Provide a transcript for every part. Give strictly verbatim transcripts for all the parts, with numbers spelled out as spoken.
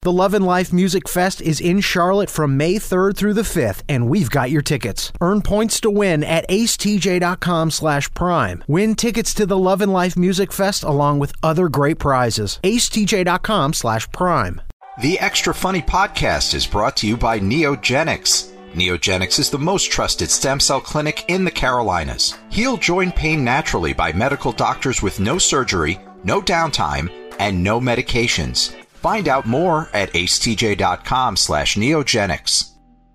The Love and Life Music Fest is in Charlotte from May third through the fifth, and we've got your tickets. Earn points to win at acetj.com slash prime. Win tickets to the Love and Life Music Fest along with other great prizes. acetj.com slash prime. The Extra Funny podcast is brought to you by Neogenics. Neogenics is the most trusted stem cell clinic in the Carolinas. Heal joint pain naturally by medical doctors with no surgery, no downtime, and no medications. Find out more at acetj.com slash neogenics.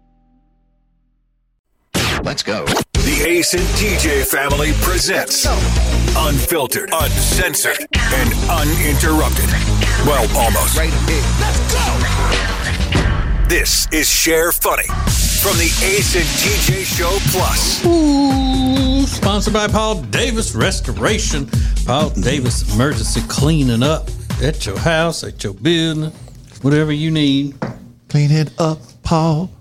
Let's go. The Ace and T J family presents Unfiltered, Uncensored, and Uninterrupted. Well, almost. Right here. Let's go. This is Share Funny from the Ace and T J Show Plus. Ooh, sponsored by Paul Davis Restoration. Paul Davis Emergency Cleaning Up at your house, at your business, whatever you need. Clean it up, Paul.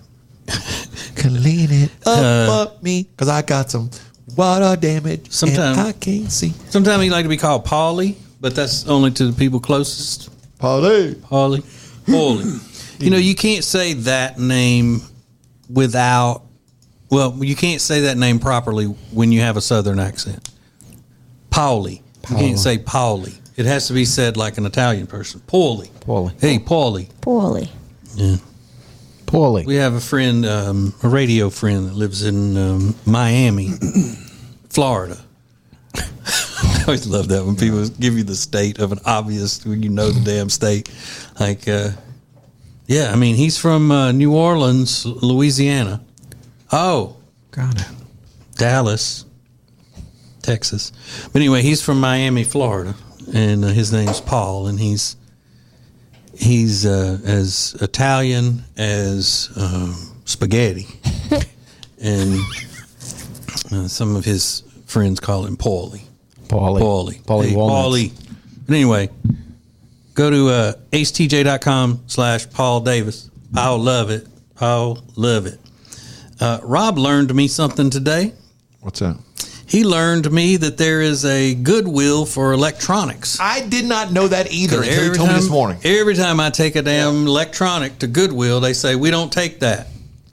Clean it up Uh, for me, because I got some water damage Sometime- and I can't see. Sometimes he like to be called Paulie, but that's only to the people closest. Paulie. Paulie. Paulie. You know, you can't say that name without, well, you can't say that name properly when you have a southern accent. Paulie. You can't say Paulie. It has to be said like an Italian person. Paulie. Paulie. Hey, Paulie. Poorly. Yeah. Poorly. We have a friend, um, a radio friend that lives in um, Miami, Florida. I always love that when people give you the state of an obvious, when you know the damn state. Like, uh, yeah, I mean, he's from uh, New Orleans, Louisiana. Oh, Got it. Dallas, Texas. But anyway, he's from Miami, Florida, and uh, his name's Paul, and he's he's uh, as Italian as um, spaghetti, and uh, some of his friends call him Paulie. Paulie. Paulie. Paulie Hey, Walnuts. Paulie. But anyway, go to uh, acetj.com slash Paul Davis. I'll love it. I'll love it. Uh, Rob learned me something today. What's that? He learned me that there is a Goodwill for electronics. I did not know that either until Every you told time, me this morning. Every time I take a damn electronic to Goodwill, they say, we don't take that.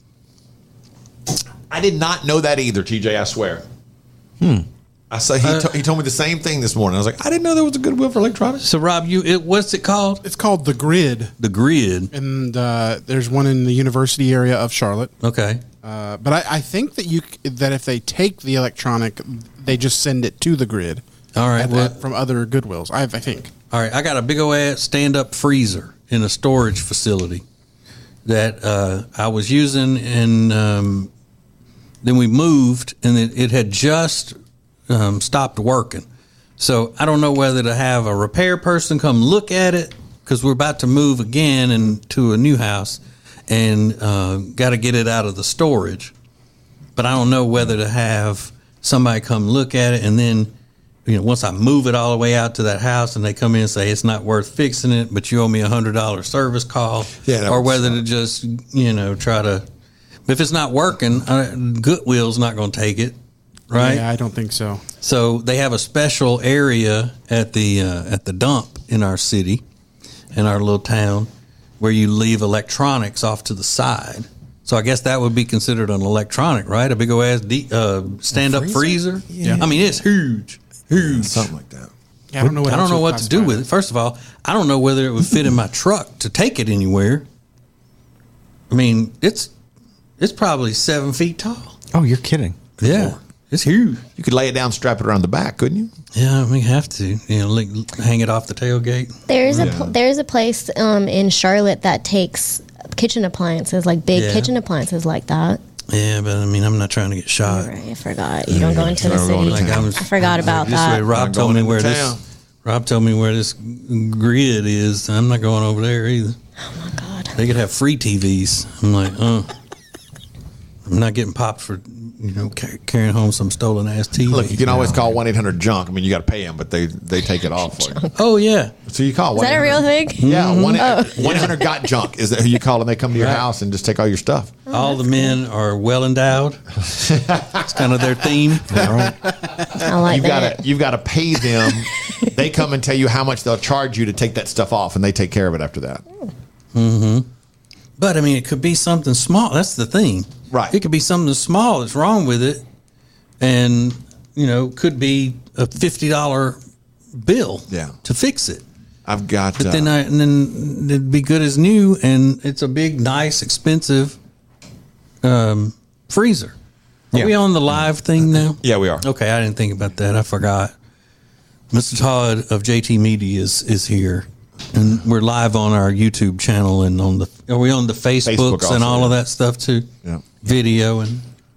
I did not know that either, T J, I swear. Hmm. I say he, Uh, to, he told me the same thing this morning. I was like, I didn't know there was a Goodwill for electronics. So, Rob, you it, what's it called? It's called The Grid, The Grid. and uh, there's one in the university area of Charlotte. Okay. Uh, but I, I think that you c- that if they take the electronic, they just send it to The Grid. All right. at- Well, at- from other Goodwills, I, I think. all right. I got a big old ass stand-up freezer in a storage facility that uh, I was using, and um, then we moved, and it, it had just um, stopped working. So I don't know whether to have a repair person come look at it, because we're about to move again into a new house, and uh, got to get it out of the storage. But I don't know whether to have somebody come look at it, and then, you know, once I move it all the way out to that house and they come in and say it's not worth fixing it, but you owe me a hundred dollar service call, Yeah, that or would whether suck. to just, you know, try to. If it's not working, uh, Goodwill's not going to take it, right? Yeah, I don't think so. So they have a special area at the uh, at the dump in our city, in our little town, where you leave electronics off to the side. So I guess that would be considered an electronic, right? A big old ass de- uh, stand up freezer. Yeah. I mean, it's huge, huge. Something like that. Yeah, I don't know what I don't else know you what to do classify with it. First of all, I don't know whether it would fit in my truck to take it anywhere. I mean, it's it's probably seven feet tall. Oh, you're kidding. Yeah, it's huge. You could lay it down, strap it around the back, couldn't you? Yeah, we have to. You know, like, hang it off the tailgate. There's a Yeah. pl- there's a place um, in Charlotte that takes kitchen appliances, like big Yeah. kitchen appliances like that. Yeah, but I mean, I'm not trying to get shot. Right, I forgot. You don't go into the Never going city. to Like, I was- I forgot about This way, that. Rob Not told going me into where town. this. Rob told me where this grid is. I'm not going over there either. Oh my God. They could have free T Vs. I'm like, uh, I'm not getting popped for, you know, ca- carrying home some stolen ass T V. Look, you can always call one eight hundred junk. I mean, you got to pay them, but they, they take it off for you. Oh yeah, So you call Is that a real thing? Yeah, one Oh. one hundred got junk. Is that who you call and they come to your Right. house and just take all your stuff? all the men are well endowed. It's kind of their theme. I like You've that. got to you've got to pay them. They come and tell you how much they'll charge you to take that stuff off, and they take care of it after that. Mm-hmm. But I mean, it could be something small. That's the thing, right? It could be something small that's wrong with it, and you know, could be a fifty dollar bill, yeah. to fix it. I've got, but uh, then I, and then it'd be good as new, and it's a big, nice, expensive um, freezer. Are Yeah. we on the live thing now? Yeah, we are. Okay, I didn't think about that. I forgot. Mister Todd of J T Media is, is here, and we're live on our YouTube channel and on the. Are we on the Facebooks Facebook also, and all yeah. of that stuff too? Yeah, video and.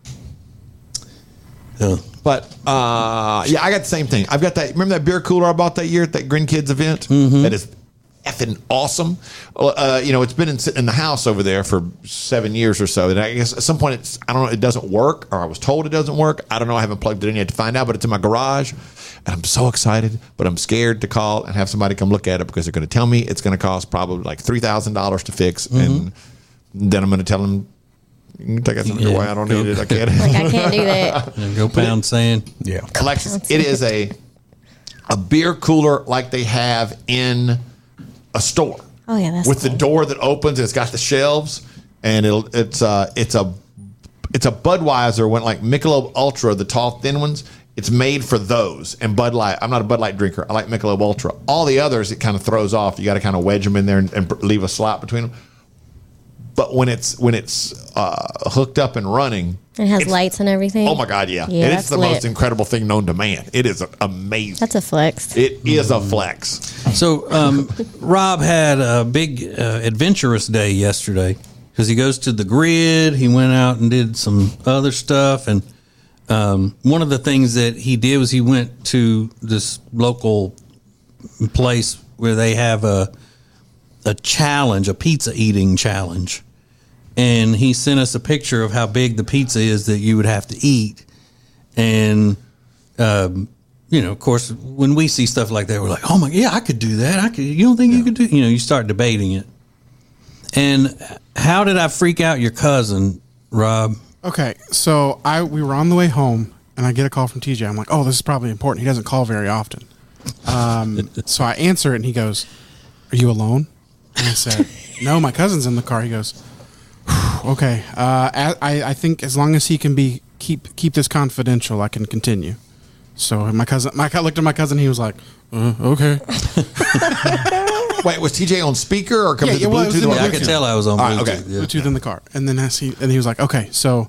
Uh, But uh, yeah, I got the same thing. I've got that. Remember that beer cooler I bought that year at that Green Kids event? Mm-hmm. That is effing awesome. Uh, you know, it's been in, sitting in the house over there for seven years or so. And I guess at some point, it's I don't know, it doesn't work, or I was told it doesn't work. I don't know. I haven't plugged it in yet to find out. But it's in my garage, and I'm so excited. But I'm scared to call and have somebody come look at it because they're going to tell me it's going to cost probably like three thousand dollars to fix, Mm-hmm. and then I'm going to tell them. You can take that something Yeah, away. I don't go- need it. I can't. Like, I can't do that. and go pound sand. Yeah, Alexis, it is a a beer cooler like they have in a store. Oh yeah, that's with cool. the door that opens and it's got the shelves, and it'll it's uh it's a it's a Budweiser when like Michelob Ultra, the tall thin ones. It's made for those, and Bud Light. I'm not a Bud Light drinker. I like Michelob Ultra. All the others, it kind of throws off. You got to kind of wedge them in there and, and leave a slot between them. But when it's when it's uh, hooked up and running, It has it's- lights and everything. Oh my God, yeah, Yeah, it that's is the lit. most incredible thing known to man. It is amazing. That's a flex. It is a flex. So, um, Rob had a big uh, adventurous day yesterday because he goes to the grid. He went out and did some other stuff. And um, one of the things that he did was he went to this local place where they have a, a challenge, a pizza eating challenge. And he sent us a picture of how big the pizza is that you would have to eat. And, um, you know, of course, when we see stuff like that, we're like, oh my, yeah, I could do that. I could. You don't think you could do? You know, you start debating it. And how did I freak out your cousin, Rob? Okay, so I we were on the way home, and I get a call from T J. I'm like, oh, this is probably important. He doesn't call very often. Um, so I answer it, and he goes, are you alone? And I said, no, my cousin's in the car. He goes, okay. Uh, I, I think as long as he can be keep keep this confidential, I can continue. So my cousin, my I looked at my cousin. He was like, uh, okay. Wait, was T J on speaker or come Yeah, to the yeah, well, it was Bluetooth? in or- the I could tell I was on All right, Bluetooth. okay. Yeah. Bluetooth in the car, and then as he and he was like, okay, so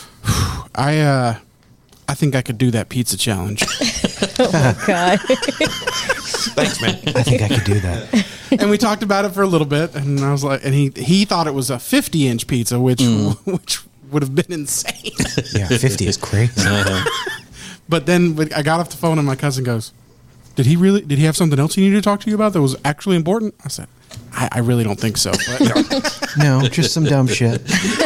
I uh, I think I could do that pizza challenge. Oh God. Thanks, man. I think I could do that. And we talked about it for a little bit, and I was like, and he he thought it was a fifty inch pizza, which which would have been insane. Yeah, fifty is crazy. But then when I got off the phone, and my cousin goes, "Did he really? Did he have something else he needed to talk to you about that was actually important?" I said, "I, I really don't think so." But, No, just some dumb shit.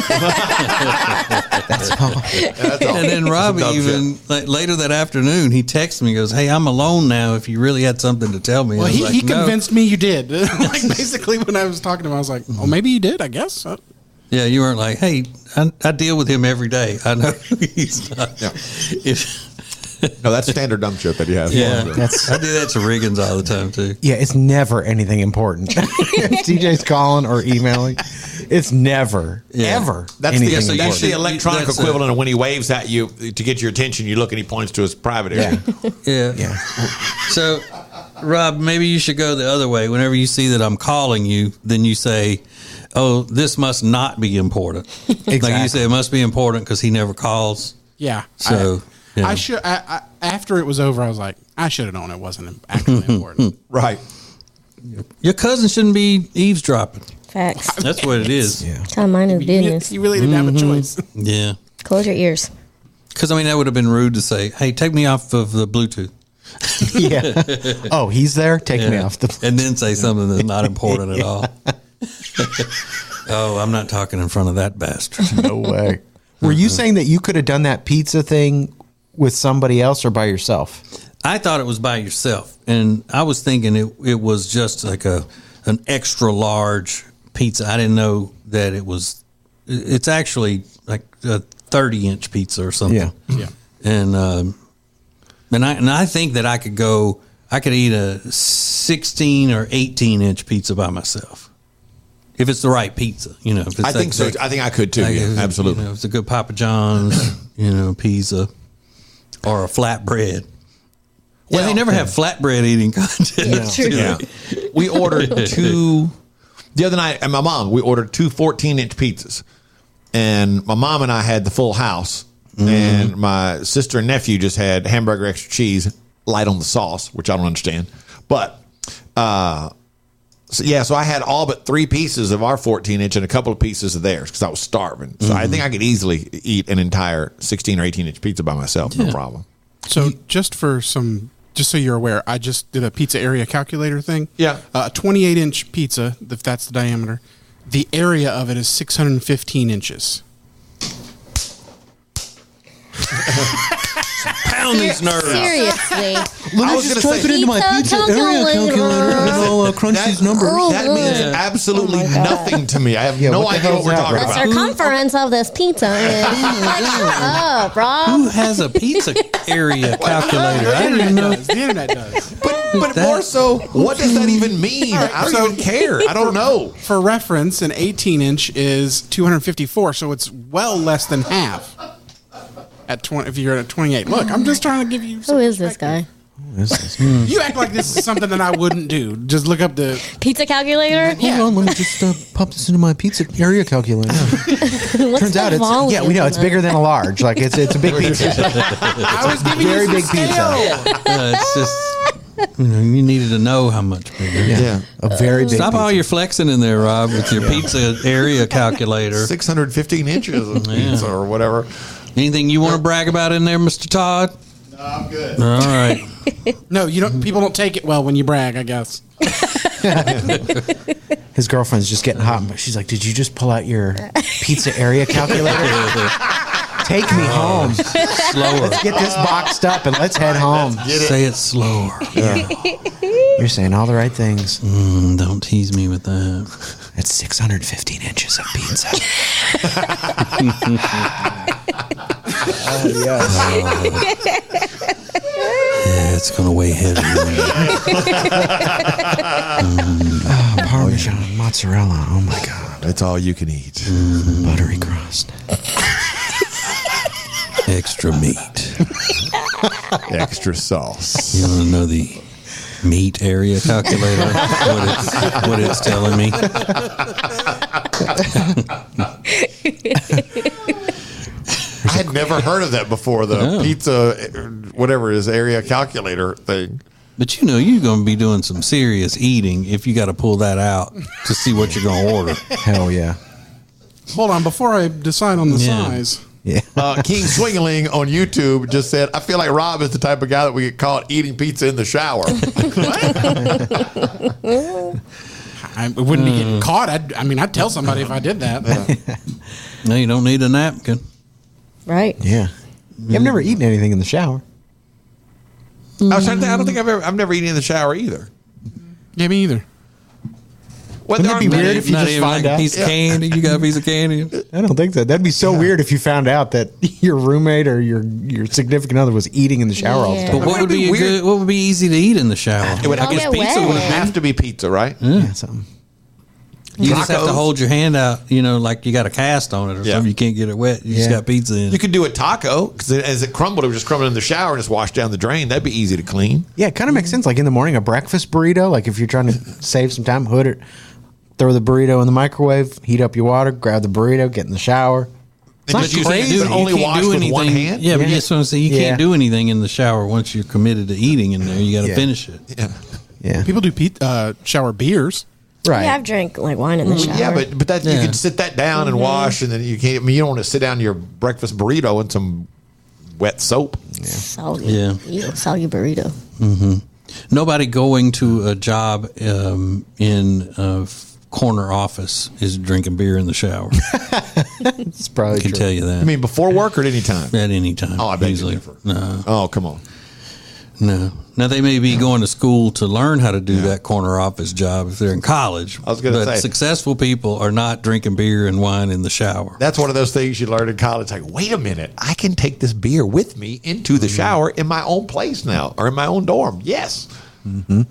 That's all. That's all. And then Rob Dumb even like, later that afternoon, he texted me, goes, "Hey, I'm alone now. If you really had something to tell me," well, I was he, like, he "No." convinced me you did. Like basically, when I was talking to him, I was like, "Oh, maybe you did. I guess." Uh, Yeah, you weren't like, "Hey, I, I deal with him every day. I know he's not." Yeah. If, No, that's standard dumb shit that he has. yeah, That's- I do that to Riggins all the time too. Yeah, it's never anything important. If T J's calling or emailing, it's never, Yeah. ever That's anything the, so you that's the should- electronic that's a- equivalent of when he waves at you to get your attention. You look and he points to his private area. Yeah. Yeah. Yeah. So, Rob, maybe you should go the other way. Whenever you see that I'm calling you, then you say, "Oh, this must not be important." Like you Exactly. say, it must be important because he never calls. yeah. So, I, yeah. I should. I, I, after it was over, I was like, I should have known it wasn't actually important. Right. Your cousin shouldn't be eavesdropping. Facts. That's what it is. Yeah. That's how mine is You, business. you really didn't have a choice. Yeah. Close your ears. Because, I mean, that would have been rude to say, "Hey, take me off of the Bluetooth." Yeah. Oh, he's there? Take me Yeah. off the. And then say something that's not important at all. Oh, I'm not talking in front of that bastard. No way. Were you saying that you could have done that pizza thing with somebody else or by yourself? I thought it was by yourself, and I was thinking it it was just like a an extra large pizza. I didn't know that it was. It's actually like a thirty inch pizza or something. Yeah. Yeah. And um, and I and I think that I could go. I could eat a sixteen or eighteen inch pizza by myself. if it's the right pizza, you know. If it's I think so. like- I think I could too. like, Yeah, if- absolutely. You know, if it's a good Papa John's, you know, pizza, or a flatbread. Well, Well, they never have flatbread eating contests. true. Yeah. We ordered two the other night, and my mom, we ordered two fourteen inch pizzas. And my mom and I had the full house, Mm-hmm. and my sister and nephew just had hamburger extra cheese, light on the sauce, which I don't understand. But, uh, so yeah, so I had all but three pieces of our fourteen inch and a couple of pieces of theirs because I was starving. So Mm-hmm. I think I could easily eat an entire sixteen or eighteen inch pizza by myself, no problem. So just for some, just so you're aware, I just did a pizza area calculator thing. Yeah. Uh, a twenty-eight inch pizza, if that's the diameter, the area of it is six hundred fifteen inches. Pound these nerves. Seriously. I was going to say, into my pizza area calculator and I'll uh, crunch that, these numbers. that means Yeah. absolutely Oh my God. nothing to me. I have Yeah, no what the idea what hell's we're that, talking bro? The about. circumference of this pizza is like, shut up, Who Rob. has a pizza area calculator? I The didn't even know. internet does. The internet does. But, but That- more so, what does that even mean? I don't so- even care. I don't know. For reference, an eighteen inch is two hundred fifty-four, so it's well less than half. At twenty, if you're at twenty-eight, look, I'm just trying to give you. Who Some is this guy? You act like this is something that I wouldn't do. Just look up the. Pizza calculator? Hold on, let me just uh, pop this into my pizza area calculator. What's Turns the out it's volume yeah, we know it's of it? bigger than a large. Like it's it's a big pizza. I was giving Very you some big pizza. scale. Uh, it's just, you know, you needed to know how much bigger. Yeah. A very big Stop pizza. all your flexing in there, Rob, with your pizza area calculator. six hundred fifteen inches of pizza or whatever. Anything you want to brag about in there, Mister Todd? No, I'm good. All right. No, you don't. People don't take it well when you brag. I guess. His girlfriend's just getting hot, but she's like, "Did you just pull out your pizza area calculator? Take me home. Slower. Get this boxed up and let's head home." Say it slower. You're saying all the right things. Mm, don't tease me with that. That's six hundred fifteen inches of pizza. Oh, yes. Yeah, it's going to weigh heavy. Oh, Parmesan, mozzarella. Oh my God. That's all you can eat. Buttery crust. Extra meat. Extra sauce. You want to know the meat area calculator? what, it's, what it's telling me? I had never heard of that before. The Yeah. pizza, whatever it is, area calculator thing. But you know, you're going to be doing some serious eating if you got to pull that out to see what you're going to order. Hell yeah. Hold on, before I decide on the Yeah. size. Yeah. Uh, King Swingling on YouTube just said, "I feel like Rob is the type of guy that we get caught eating pizza in the shower." I wouldn't be getting caught. I'd, I mean, I'd tell somebody if I did that. No, you don't need a napkin. Right. Yeah. I've never eaten anything in the shower. I was trying to think. I don't think I've ever. I've never eaten in the shower either. Yeah, me either. What Wouldn't that be Not weird even- if you not just even find like out? a piece of candy. You got a piece of candy. I don't think so. That'd be so weird if you found out that your roommate or your your significant other was eating in the shower all the Yeah. time. But what would That'd be be a weird. good? What would be easy to eat in the shower? It would Y'all I guess get pizza wet. would have to be pizza, right? Yeah, something. You just have to Tacos. hold your hand out, you know, like you got a cast on it or Yeah. something. You can't get it wet. You just Yeah. got pizza in You it. could do a taco because as it crumbled, it would just crumble in the shower and just wash down the drain. That'd be easy to clean. Yeah, it kind of makes sense. Like in the morning, a breakfast burrito. Like if you're trying to save some time, hood it, throw the burrito in the microwave, heat up your water, grab the burrito, get in the shower. It's And not just use crazy. it to only You can't wash do with one hand? Yeah, but Yeah. that's what I'm saying. You Yeah. can't do anything in the shower once you're committed to eating in there. You got to Yeah. finish it. Yeah. Yeah, People do pe- uh, shower beers. right. Yeah, I've drank like wine in the shower. Yeah, but but that you Yeah. can sit that down and wash, and then you can't. I mean, you don't want to sit down your breakfast burrito in some wet soap. Soggy. Yeah. Ew, soggy burrito. Nobody going to a job um, in a f- corner office is drinking beer in the shower. It's probably I can true. tell you that. I mean, before work or at any time. at any time. Oh, I bet you usually. differ. No, Oh, come on. no. Now they may be going to school to learn how to do that corner office job if they're in college. I was gonna but say. successful people are not drinking beer and wine in the shower. That's one of those things you learn in college. Like, wait a minute, I can take this beer with me into the shower in my own place now, or in my own dorm. Yes.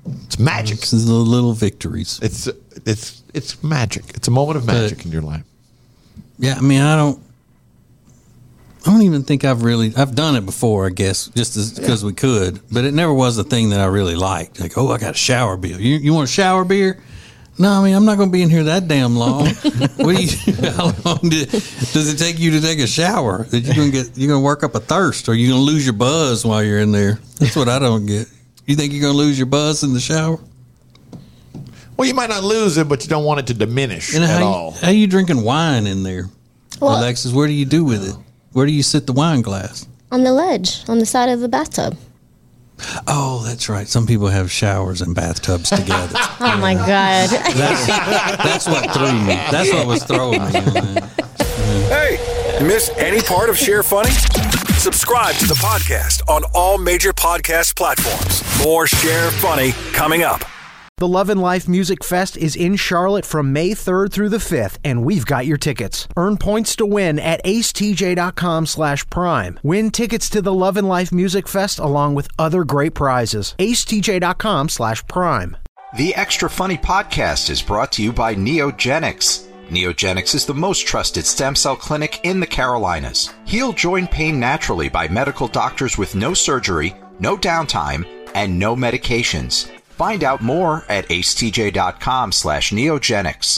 It's magic. It's the little victories. It's it's it's magic. It's a moment of magic But, in your life. Yeah, I mean, I don't. I don't even think I've really. I've done it before, I guess, just because yeah. we could. But it never was a thing that I really liked. Like, oh, I got a shower bill. You you want a shower beer? No, I mean, I'm not going to be in here that damn long. What do you? How long did, does it take you to take a shower? That you're going to get? You're going to work up a thirst, or you're going to lose your buzz while you're in there? That's what I don't get. You think you're going to lose your buzz in the shower? Well, you might not lose it, but you don't want it to diminish and at how all. You, how you drinking wine in there, well, Alexis? What do you do with it? Where do you sit the wine glass? On the ledge, on the side of the bathtub. Oh, that's right. Some people have showers and bathtubs together. Oh, my God. That's, that's what threw me. That's what was throwing me. Hey, miss any part of Share Funny? Subscribe to the podcast on all major podcast platforms. More Share Funny coming up. The Love and Life Music Fest is in Charlotte from May third through the fifth, and we've got your tickets. Earn points to win at acetj.com slash prime. Win tickets to the Love and Life Music Fest along with other great prizes. acetj.com slash prime. The Extra Funny podcast is brought to you by Neogenics. Neogenics is the most trusted stem cell clinic in the Carolinas. Heal joint pain naturally by medical doctors with no surgery, no downtime, and no medications. Find out more at acetj.com slash neogenics.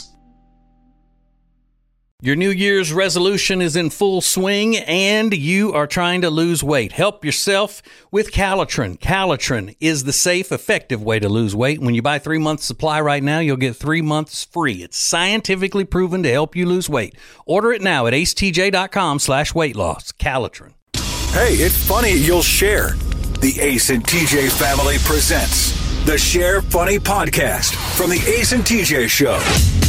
Your New Year's resolution is in full swing and you are trying to lose weight. Help yourself with Calitrin. Calitrin is the safe, effective way to lose weight. When you buy three months supply right now, you'll get three months free. It's scientifically proven to help you lose weight. Order it now at acetj.com slash weight loss. Calitrin. Hey, it's funny you'll share. The Ace and T J family presents the Share Funny podcast from the Ace and T J Show.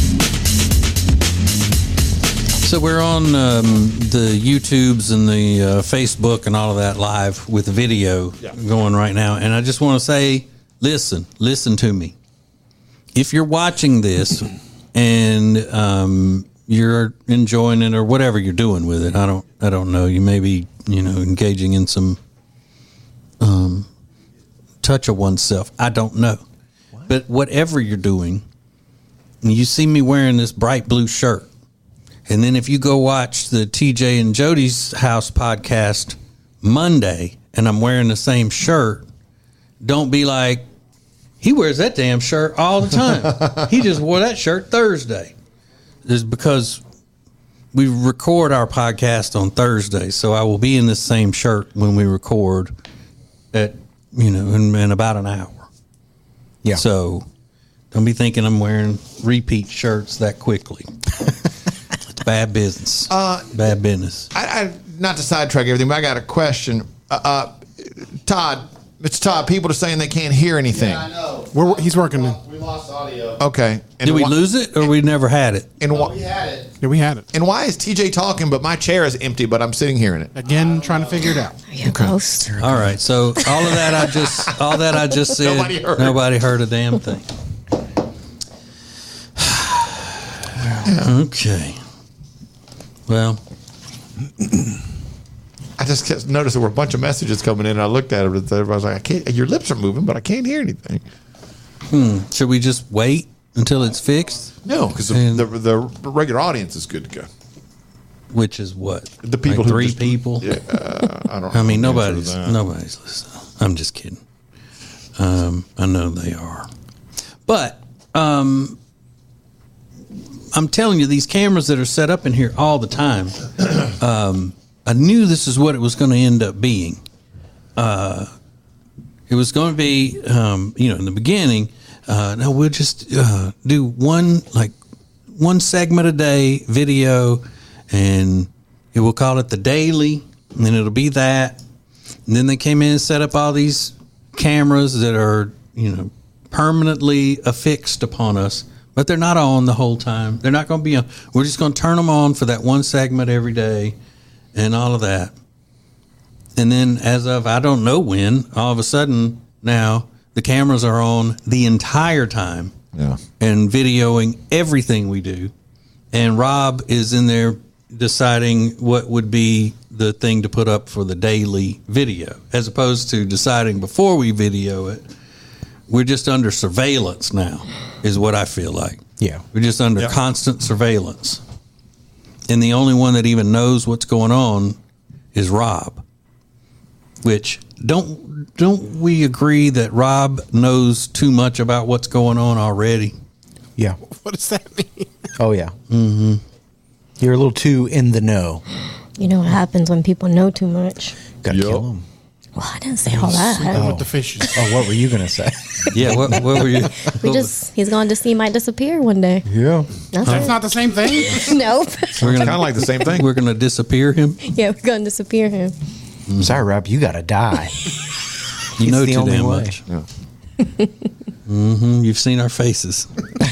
So we're on um, the YouTubes and the uh, Facebook and all of that live with video yeah. going right now. And I just want to say, listen, listen to me. If you're watching this and um, you're enjoying it or whatever you're doing with it, I don't, I don't know. You may be, you know, engaging in some um, touch of oneself. I don't know. What? But whatever you're doing, you see me wearing this bright blue shirt. And then if you go watch the T J and Jody's House podcast Monday and I'm wearing the same shirt, don't be like, he wears that damn shirt all the time. He just wore that shirt Thursday. It's because we record our podcast on Thursday, so I will be in the same shirt when we record at, you know, in, in about an hour. Yeah. So don't be thinking I'm wearing repeat shirts that quickly. It's bad business. Uh, bad business. I, I not to sidetrack everything, but I got a question. Uh, uh, Todd, Mister Todd, people are saying they can't hear anything. Yeah, I know. We're, he's working. We lost, we lost audio. Okay. And Did we wh- lose it or we never had it? And wh- we had it. Yeah, we had it. And why is T J talking, but my chair is empty, but I'm sitting here in it? Again, trying to figure it out. Are you okay. Ghost? All right. So all of that I just, all that I just said, nobody heard, nobody heard a damn thing. Okay. Well, I just noticed there were a bunch of messages coming in, and I looked at it, and I was like, I can't, your lips are moving, but I can't hear anything. Hmm. Should we just wait until it's fixed? No, because the, the, the regular audience is good to go. Which is what? The people like who three just, people? Yeah, uh, I don't I mean, nobody's nobody's listening. I'm just kidding. Um, I know they are. But um, I'm telling you, these cameras that are set up in here all the time, um, I knew this is what it was going to end up being. Uh, it was going to be, um, you know, in the beginning, uh, no, we'll just uh, do one, like, one segment a day video, and it will call it the daily, and then it'll be that. And then they came in and set up all these cameras that are, you know, permanently affixed upon us, but they're not on the whole time. They're not going to be on. We're just going to turn them on for that one segment every day and all of that. And then as of, I don't know when, all of a sudden now the cameras are on the entire time. Yeah. And videoing everything we do. And Rob is in there deciding what would be the thing to put up for the daily video, as opposed to deciding before we video it we're just under surveillance now, is what I feel like. Yeah. We're just under Yep. constant surveillance. And the only one that even knows what's going on is Rob. Which, don't don't we agree that Rob knows too much about what's going on already? Yeah. What does that mean? Oh, yeah. Mm-hmm. You're a little too in the know. You know what happens when people know too much? Gotta Yep. kill them. Well, I didn't say all that. Sleeping with the fishes. Oh, what were you going to say? Yeah, what, what were you? We just, he's going to see, might disappear one day. Yeah. That's That's it. not the same thing. Nope. We're Kind gonna of like the same thing. we're gonna disappear him. Yeah, we're going to disappear him. Sorry, Rob, you got to die. You It's know the too only damn way. much. hmm You've seen our faces.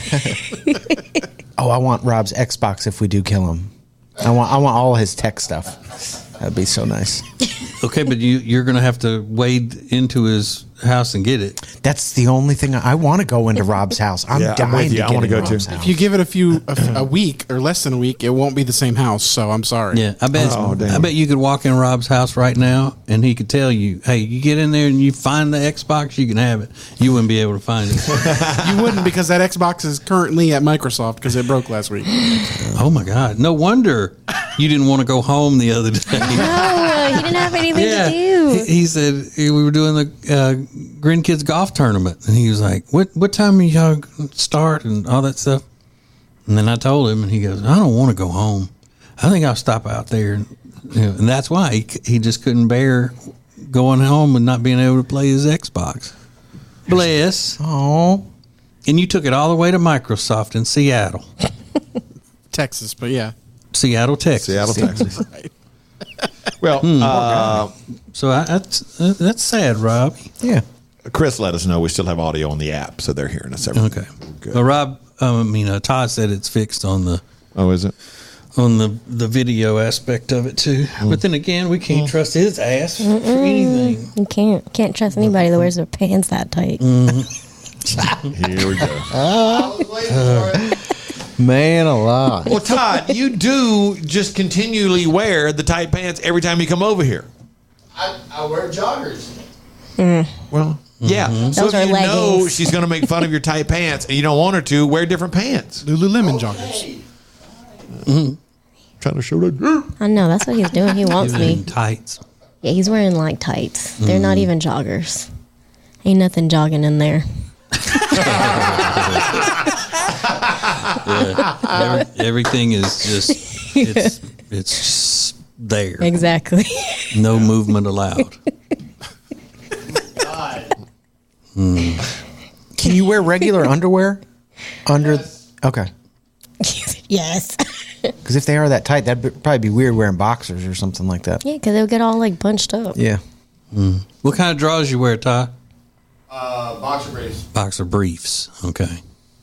Oh, I want Rob's Xbox if we do kill him. I want I want all his tech stuff. That'd be so nice. Okay, but you you're gonna have to wade into his house and get it. That's the only thing I, I want to go into Rob's house. I'm Yeah, I'm dying with you. to I get wanna into go too. Rob's house. If you give it a few a, a week or less than a week, it won't be the same house. So I'm sorry. Yeah, I bet. Oh, damn. I bet you could walk in Rob's house right now, and he could tell you, "Hey, you get in there and you find the Xbox, you can have it." You wouldn't be able to find it. You wouldn't, because that Xbox is currently at Microsoft because it broke last week. Oh my God! No wonder you didn't want to go home the other day. Oh, he didn't have anything Yeah, to do. he, he said we were doing the uh, grandkids golf tournament, and he was like, "What what time are y'all gonna start and all that stuff?" And then I told him, and he goes, "I don't want to go home. I think I'll stop out there." And, you know, and that's why he he just couldn't bear going home and not being able to play his Xbox. Bless. Oh, And you took it all the way to Microsoft in Seattle, Texas, but yeah. Seattle, Texas. Seattle, Texas. Well, Hmm. uh, So I, that's uh, that's sad, Rob. yeah. Chris let us know we still have audio on the app, so they're hearing us. Everything. Okay. Good. Well, Rob, um, I mean, uh, Todd said it's fixed on the Oh, is it? on the the video aspect of it too. But then again, we can't trust his ass for anything. You can't can't trust anybody that wears their pants that tight. Here we go. Man alive. Well, Todd, you do just continually wear the tight pants every time you come over here. I, I wear joggers. Well, yeah. So Those if are you know leggings. she's going to make fun of your tight pants and you don't want her to, wear different pants. Lululemon joggers. Hey, Trying to show that. I know that's what he's doing. He wants Even in me. tights. Yeah, he's wearing like tights. They're not even joggers. Ain't nothing jogging in there. Yeah. Every, everything is just it's it's just there. Exactly. No movement allowed. Can you wear regular underwear under? Yes. Okay. Yes. Because if they are that tight, that'd be, probably be weird wearing boxers or something like that. Yeah, because they'll get all like bunched up. Yeah. What kind of drawers you wear, Ty? uh, boxer briefs. Boxer briefs. Okay.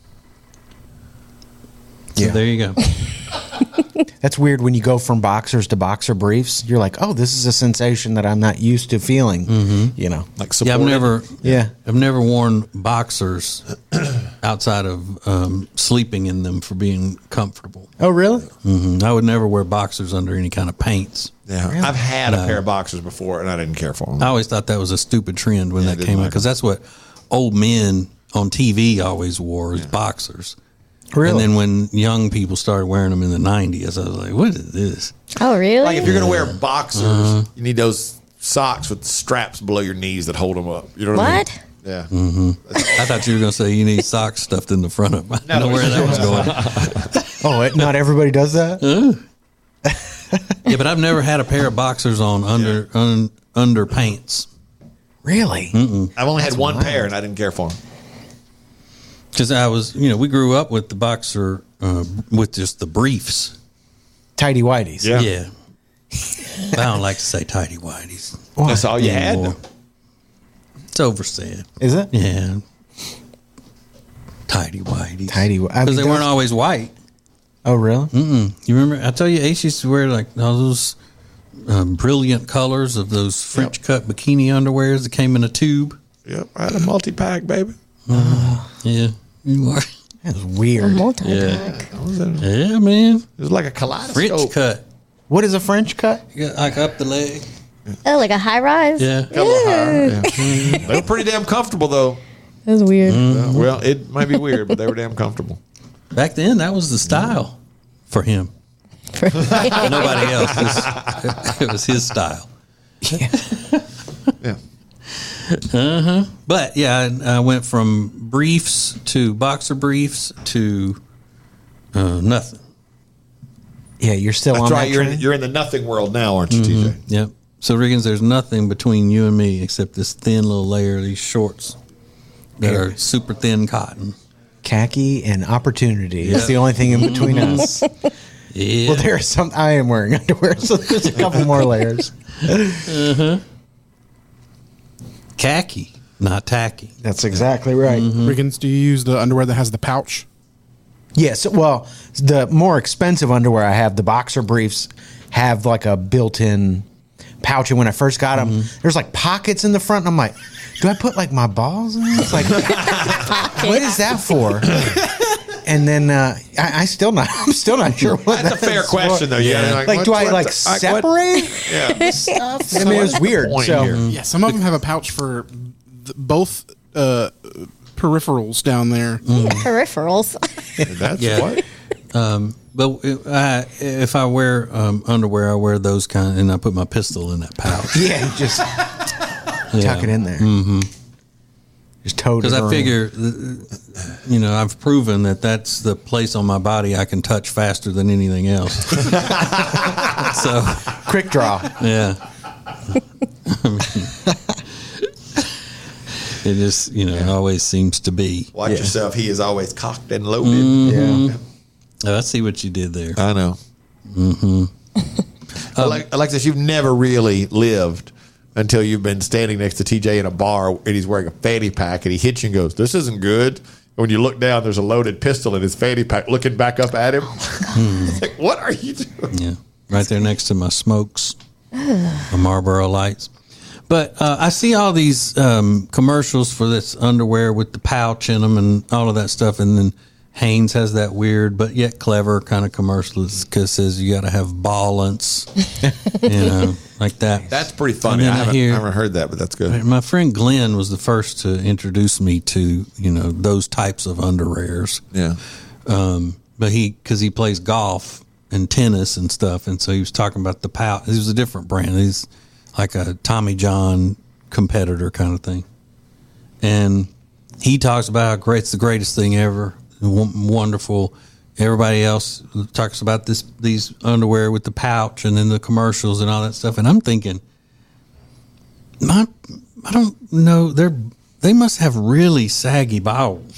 Yeah. So there you go. That's weird when you go from boxers to boxer briefs. You're like, oh, this is a sensation that I'm not used to feeling. Mm-hmm. You know, Like Yeah, I've supported. never. Yeah. I've never worn boxers outside of um, sleeping in them for being comfortable. Oh, really? hmm I would never wear boxers under any kind of pants. Yeah, I've had a No. pair of boxers before, and I didn't care for them. I always thought that was a stupid trend when Yeah, I that didn't came out like because them. that's what old men on T V always wore is boxers. Really? And then when young people started wearing them in the nineties, I was like, "What is this?" Oh, really? Like if you're going to wear boxers, Uh-huh. you need those socks with straps below your knees that hold them up. You know what, I What? mean? Yeah. Mm-hmm. I thought you were going to say you need socks stuffed in the front of them. I don't know where that was going. Oh, it, not everybody does that? Yeah, but I've never had a pair of boxers on under un, under pants Really? I've only had one pair, and I didn't care for them. because I was, you know, we grew up with the boxer uh, with just the briefs. Tighty whities. Yeah. Yeah. I don't like to say tighty whities. That's all you had. anymore. It's oversaid. Is it? Yeah. Tighty whities. Tighty whi- I Because mean, they those- weren't always white. Oh, really? Mm-mm. You remember? I tell you, Ace used to wear like all those um, brilliant colors of those French cut bikini underwears that came in a tube. Yep. I had a multi pack, baby. Yeah. You are. That was A weird. multi-pack. Yeah, man. It was like a French kaleidoscope. cut. What is a French cut? You got, like up the leg. Oh, like a high rise? Yeah. Got a little higher, yeah. They were pretty damn comfortable, though. That's weird. Uh, well, it might be weird, but they were damn comfortable. Back then, that was the style for him. Nobody else. It, it was his style. Yeah. Yeah. Uh huh. But yeah, I, I went from briefs to boxer briefs to uh, nothing. Yeah, you're still That's on right. that You're train? in, you're in the nothing world now, aren't you, T J? Yep. So Riggins, there's nothing between you and me except this thin little layer of these shorts that Yeah. are super thin cotton. Khaki and opportunity Yeah. is the only thing in between us. Yeah. Well, there's some. I am wearing underwear, so there's a couple more layers. Uh-huh. Khaki, not tacky. That's exactly right. Riggins, do you use the underwear that has the pouch? Yes. Well, the more expensive underwear I have, the boxer briefs, have like a built-in pouch. And when I first got them, there's like pockets in the front. And I'm like, do I put like my balls in this? Like, what is that for? And then uh, I, I still not. I'm still not sure what. That's a fair question, though. Yeah. Like, Like, do what's- I like what's- like, separate Yeah. stuff? I mean, it was weird. point So here? Yeah, some of them have a pouch for th- both uh, peripherals down there. Peripherals. That's Yeah. what? Um, but I, if I wear um, underwear, I wear those kind, and I put my pistol in that pouch. yeah, just tuck it in there. Mm-hmm. Just tote it Because I around. figure, uh, you know, I've proven that that's the place on my body I can touch faster than anything else. So, quick draw. yeah. I mean, it just, you know, it always seems to be. Watch Yeah. yourself. He is always cocked and loaded. Mm-hmm. Yeah. Oh, I see what you did there. I know. Mm-hmm. Alex- Alexis, you've never really lived until you've been standing next to T J in a bar and he's wearing a fanny pack and he hits you and goes, "This isn't good." And when you look down, there's a loaded pistol in his fanny pack looking back up at him. It's like, what are you doing? Yeah, right there next to my smokes, my Marlboro Lights. But uh, I see all these um, commercials for this underwear with the pouch in them and all of that stuff, and then Hanes has that weird but yet clever kind of commercial that says you got to have balance, you know, like that. That's pretty funny. And I then I haven't, hear- I haven't heard that, but that's good. My friend Glenn was the first to introduce me to, you know, those types of underwears. Yeah. Um, but he, because he plays golf and tennis and stuff, and so he was talking about the pouch. It was a different brand. He's like a Tommy John competitor kind of thing, and he talks about how great it's the greatest thing ever, w- wonderful. Everybody else talks about this these underwear with the pouch and then the commercials and all that stuff, and I'm thinking, my, I don't know, they're they must have really saggy balls.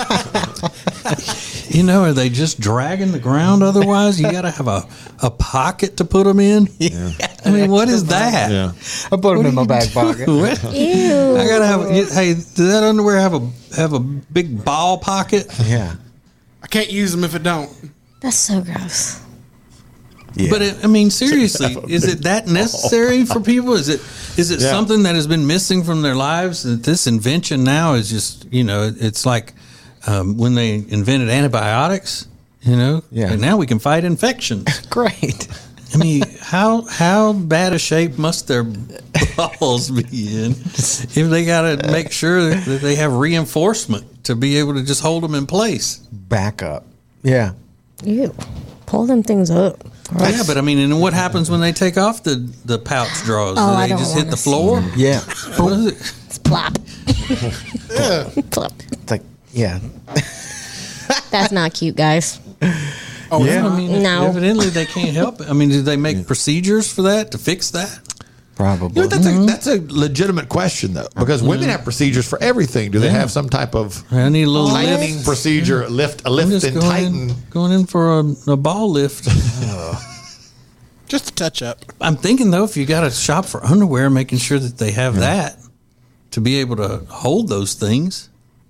You know, are they just dragging the ground otherwise? You got to have a, a pocket to put them in? Yeah. I mean, what is that? Yeah. I put them in my back pocket. What? Ew. I got to have, hey, does that underwear have a have a big ball pocket? Yeah. I can't use them if it don't. That's so gross. Yeah. But it, I mean, seriously, is it that necessary for people? Is it is it Yeah. something that has been missing from their lives? That this invention now is just, you know, it's like um, when they invented antibiotics. You know, Yeah. and now we can fight infections. Great. I mean, how how bad a shape must their balls be in if they got to make sure that they have reinforcement to be able to just hold them in place? Back up. Yeah. Ew. Pull them things up. Yeah, but I mean, and what happens when they take off the, the pouch drawers? Oh, Do I they don't just hit wanna the see floor? Yeah. What is it? It's plop. Plop. It's like, yeah. That's not cute, guys. Oh, Yeah. I mean, No. evidently they can't help it. I mean, did they make procedures for that to fix that? Probably. You know, that's, a, that's a legitimate question, though, because women have procedures for everything. Do they Yeah. have some type of I need a little tightening lift. procedure, lift, a I'm lift just and going tighten? in, going in for a, a ball lift. just a touch up. I'm thinking though, if you got to shop for underwear, making sure that they have that to be able to hold those things.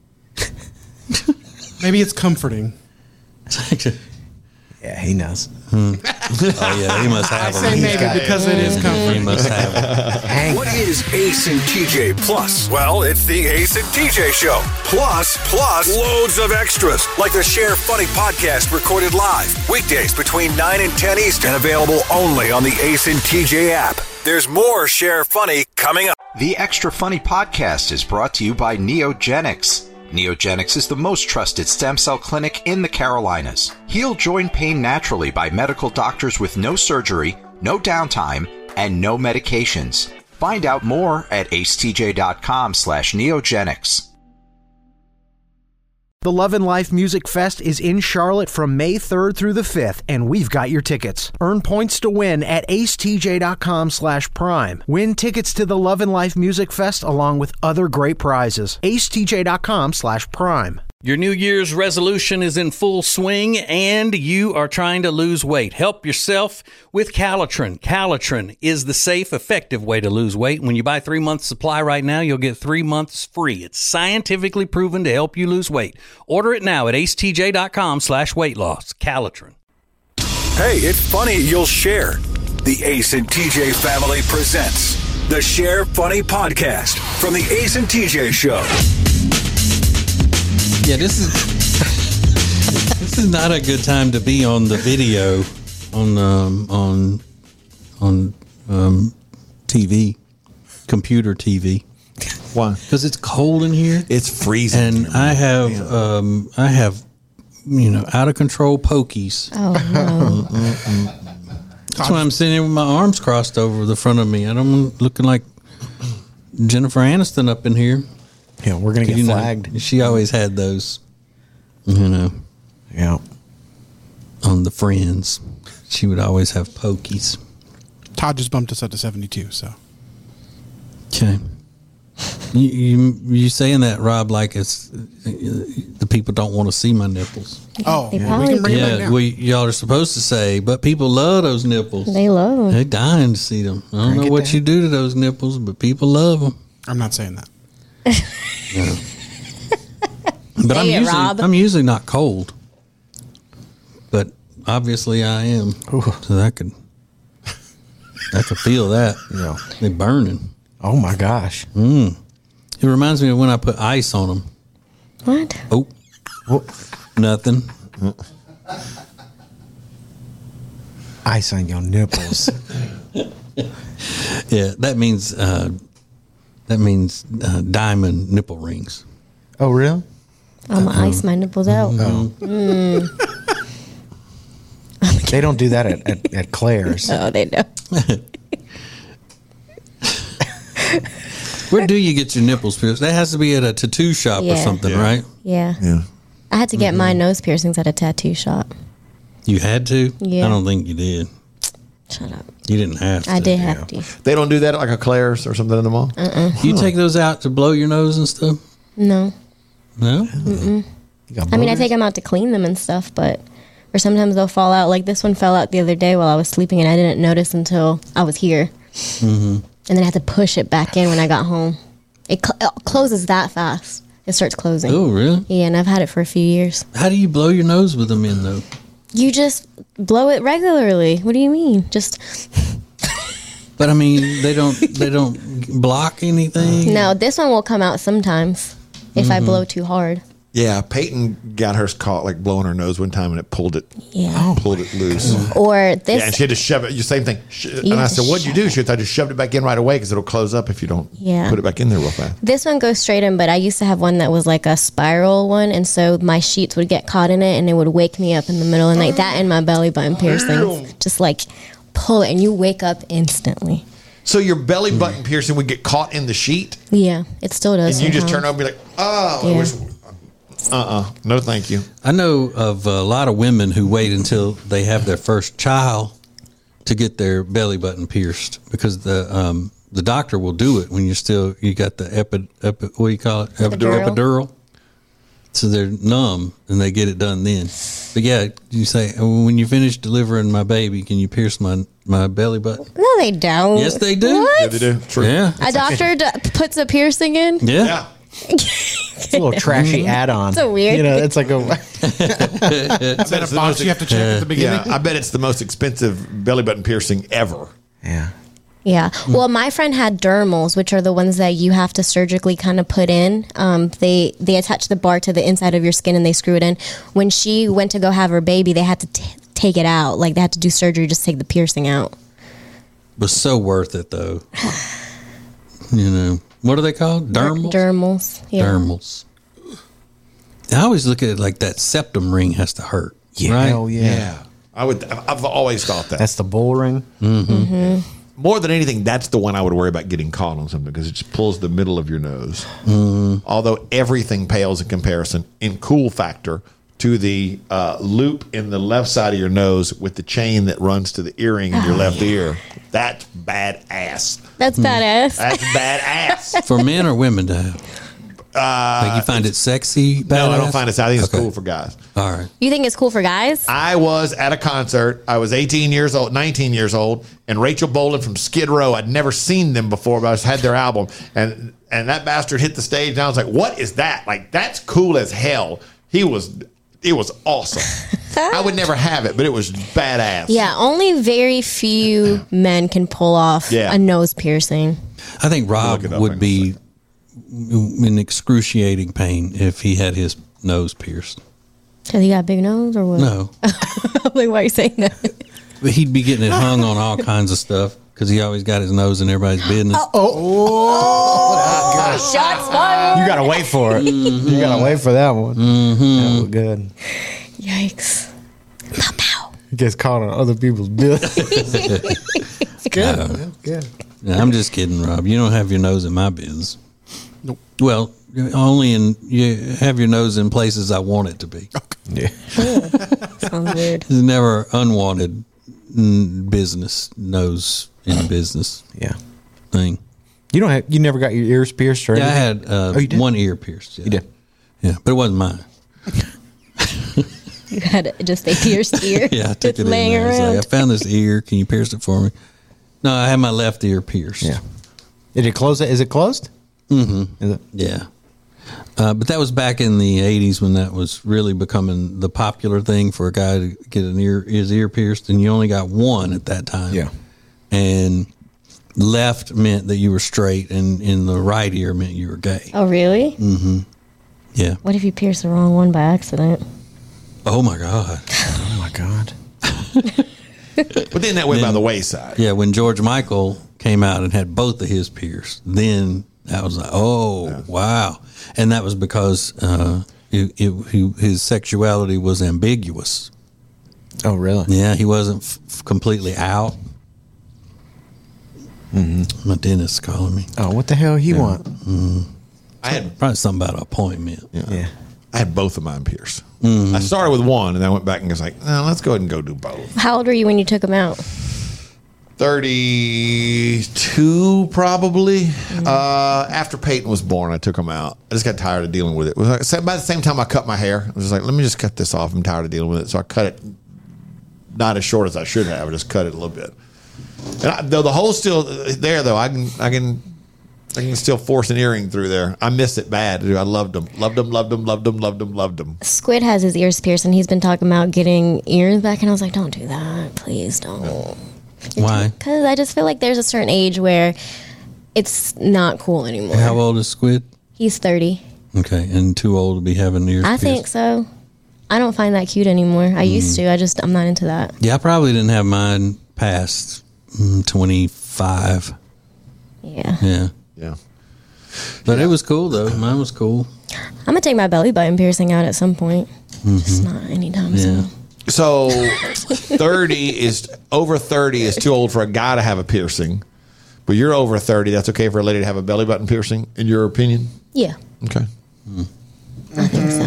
Maybe it's comforting. Yeah, he knows. Oh yeah, he must have Say them. maybe because it is He comforting. must have them. Hank. What is Ace and T J Plus? Well, it's the Ace and T J Show. Plus, plus, loads of extras. Like the Share Funny podcast recorded live. Weekdays between nine and ten Eastern. Available only on the Ace and T J app. There's more Share Funny coming up. The Extra Funny podcast is brought to you by Neogenics. Neogenics is the most trusted stem cell clinic in the Carolinas. Heal joint pain naturally by medical doctors with no surgery, no downtime, and no medications. Find out more at acetj.com slash neogenics. The Love and Life Music Fest is in Charlotte from May third through the fifth, and we've got your tickets. Earn points to win at acetj.com slash prime. Win tickets to the Love and Life Music Fest along with other great prizes. acetj.com slash prime. Your New Year's resolution is in full swing and you are trying to lose weight. Help yourself with Calitrin. Calitrin is the safe, effective way to lose weight. When you buy three months supply right now, you'll get three months free. It's scientifically proven to help you lose weight. Order it now at acetj.com slash weight loss. Calitrin. Hey, it's funny you'll share. The Ace and T J family presents the Share Funny podcast from the Ace and T J show. Yeah, this is this is not a good time to be on the video on um, on on um, T V, computer T V. Why? Because it's cold in here. It's freezing, and I have um, I have you know out of control pokies. Oh no! That's why I'm sitting here with my arms crossed over the front of me. I don't want looking like Jennifer Aniston up in here. Yeah, we're gonna get you know, flagged. She always had those, you know. Yeah. On the Friends, she would always have pokies. Todd just bumped us up to seventy-two. So. Okay. You, you you saying that, Rob? Like it's the people don't want to see my nipples. Oh, They yeah. probably We can bring it back Yeah, now. well, y'all are supposed to say, but people love those nipples. They love them. They're dying to see them. I don't Crank know it what down. you do to those nipples, but people love them. I'm not saying that. Yeah. But I'm Say it, usually Rob. I'm usually not cold, but obviously I am. So I could I could feel that. Yeah. They're burning. Oh my gosh. Mm. It reminds me of when I put ice on them. What? Oh, Oh, nothing. ice on your nipples. Yeah, that means uh, that means uh, diamond nipple rings. Oh, really? I'm gonna ice my nipples out. Oh. Mm. They don't do that at, at, at Claire's. Oh, they do. Where do you get your nipples pierced? That has to be at a tattoo shop or Yeah. something, Yeah. right? Yeah. Yeah. I had to get my nose piercings at a tattoo shop. You had to? Yeah. I don't think you did. Shut up. You didn't have to. I did have to. They don't do that at like a Claire's or something in the mall? Uh-uh. You take those out to blow your nose and stuff? No. No? You got I mean, I boogers? take them out to clean them and stuff, but or sometimes they'll fall out. Like this one fell out the other day while I was sleeping, and I didn't notice until I was here. Mm-hmm. And then I had to push it back in when I got home. It, cl- it closes that fast. It starts closing. Oh, really? Yeah, and I've had it for a few years. How do you blow your nose with them in, though? You just blow it regularly. What do you mean? Just But I mean, they don't they don't block anything. no. This one will come out sometimes if I blow too hard. Yeah, Peyton got hers caught like blowing her nose one time and it pulled it Yeah. pulled it loose. Or this. Yeah, and she had to shove it. You same thing. Sh- And You I have to said, "What'd you shove do?" it. She said, "I just shoved it back in right away because it'll close up if you don't Yeah. put it back in there real fast." This one goes straight in, but I used to have one that was like a spiral one, and so my sheets would get caught in it, and it would wake me up in the middle of the night. That and my belly button piercings, just like pull it, and you wake up instantly. So your belly button piercing would get caught in the sheet, Yeah, it still does. and you just sometimes. turn over and be like, "Oh, I Yeah. wish." Uh-uh. No, thank you. I know of a lot of women who wait until they have their first child to get their belly button pierced because the um, the doctor will do it when you're still you got the epi, epi what do you call it Epidural. epidural. So they're numb and they get it done then. But yeah, you say when you finish delivering my baby, can you pierce my my belly button? No, they don't. Yes, they do. What? Yeah, they do. True. Yeah, A doctor d- puts a piercing in. yeah. Yeah. It's a little trashy add-on. It's a weird You know, thing. it's like a. Is that a box you have to check at the beginning? Yeah, I bet it's the most expensive belly button piercing ever. Yeah. Yeah. Well, my friend had dermals, which are the ones that you have to surgically kind of put in. Um, they they attach the bar to the inside of your skin and they screw it in. When she went to go have her baby, they had to t- take it out. Like they had to do surgery just to take the piercing out. Was so worth it though. You know, what are they called? Dermals? Dermals. Yeah. Dermals. I always look at it like that septum ring has to hurt. Yeah, right? hell yeah. Yeah. I would. I've always thought that. That's the bull ring. Mm-hmm. Mm-hmm. More than anything, that's the one I would worry about getting caught on something because it just pulls the middle of your nose. Mm. Although everything pales in comparison in cool factor to the uh, loop in the left side of your nose with the chain that runs to the earring in your Oh, left yeah. ear. That's badass. That's badass. That's badass. For men or women to have? Uh, Like you find it sexy? no, I don't badass? find it. I think it's Okay. cool for guys. All right. You think it's cool for guys? I was at a concert. I was eighteen years old, nineteen years old, and Rachel Bolan from Skid Row. I'd never seen them before, but I just had their album, and and that bastard hit the stage, and I was like, "What is that? Like that's cool as hell." He was, it was awesome. I would never have it, but it was badass. Yeah, only very few men can pull off Yeah. a nose piercing. I think Rob Look it up, would be in excruciating pain if he had his nose pierced. Because he got a big nose or what? No. Like, why are you saying that? But he'd be getting it hung on all kinds of stuff because he always got his nose in everybody's business. Oh, Shots fired. you gotta wait for it. Mm-hmm. You gotta wait for that one. That was good. Yikes. He gets caught on other people's business. It's good. No. That's good. I'm just kidding, Rob. You don't have your nose in my business. Nope. Well, only in you have your nose in places I want it to be. Yeah. Sounds weird. It's never unwanted mm, business nose in business. Yeah. Thing. You don't have. You never got your ears pierced or Yeah, I anything? had uh, Oh, you did? one ear pierced. Yeah. You did. Yeah, but it wasn't mine. You had just a pierced ear. Yeah, I took just it in laying there. It's around. like, I found this ear. Can you pierce it for me? No, I had my left ear pierced. Yeah. Did it close? Is it closed? Mm-hmm. Is it? Yeah. Uh, but that was back in the eighties when that was really becoming the popular thing for a guy to get an ear, his ear pierced, and you only got one at that time. Yeah. And left meant that you were straight, and in the right ear meant you were gay. Oh, really? Mm-hmm. Yeah. What if you pierced the wrong one by accident? Oh my God. Oh my God. But then that went by Then- the wayside. Yeah, when George Michael came out and had both of his pierced, then that was like, oh, Yeah. wow. And that was because uh, it, it, he, his sexuality was ambiguous. Oh, really? Yeah, he wasn't f- f- completely out. Mm-hmm. My dentist's calling me. Oh, what the hell he want? I had Probably something about an appointment. yeah. Yeah. I had both of mine pierced. Mm-hmm. I started with one, and then I went back and was like, no, let's go ahead and go do both. How old were you when you took him out? thirty-two probably. Uh, after Peyton was born, I took him out. I just got tired of dealing with it. It was like, so by the same time I cut my hair, I was just like, let me just cut this off. I'm tired of dealing with it. So I cut it not as short as I should have. I just cut it a little bit. And I, though the hole's still there, though, I can I can I can still force an earring through there. I miss it bad, dude. I loved them, loved them, loved them, loved them, loved them, loved them. Squid has his ears pierced, and he's been talking about getting ears back. And I was like, don't do that. Please don't. Why? Because I just feel like there's a certain age where it's not cool anymore. How old is Squid? He's thirty. Okay, and too old to be having ears I pierced. think so. I don't find that cute anymore. I used to. I just, I'm not into that. Yeah, I probably didn't have mine past mm, twenty-five. Yeah. Yeah. Yeah. But it was cool, though. Mine was cool. I'm going to take my belly button piercing out at some point. Just not anytime Yeah. soon. So thirty is over thirty is too old for a guy to have a piercing, but you're over thirty. That's okay for a lady to have a belly button piercing, in your opinion? Yeah. Okay. I think so.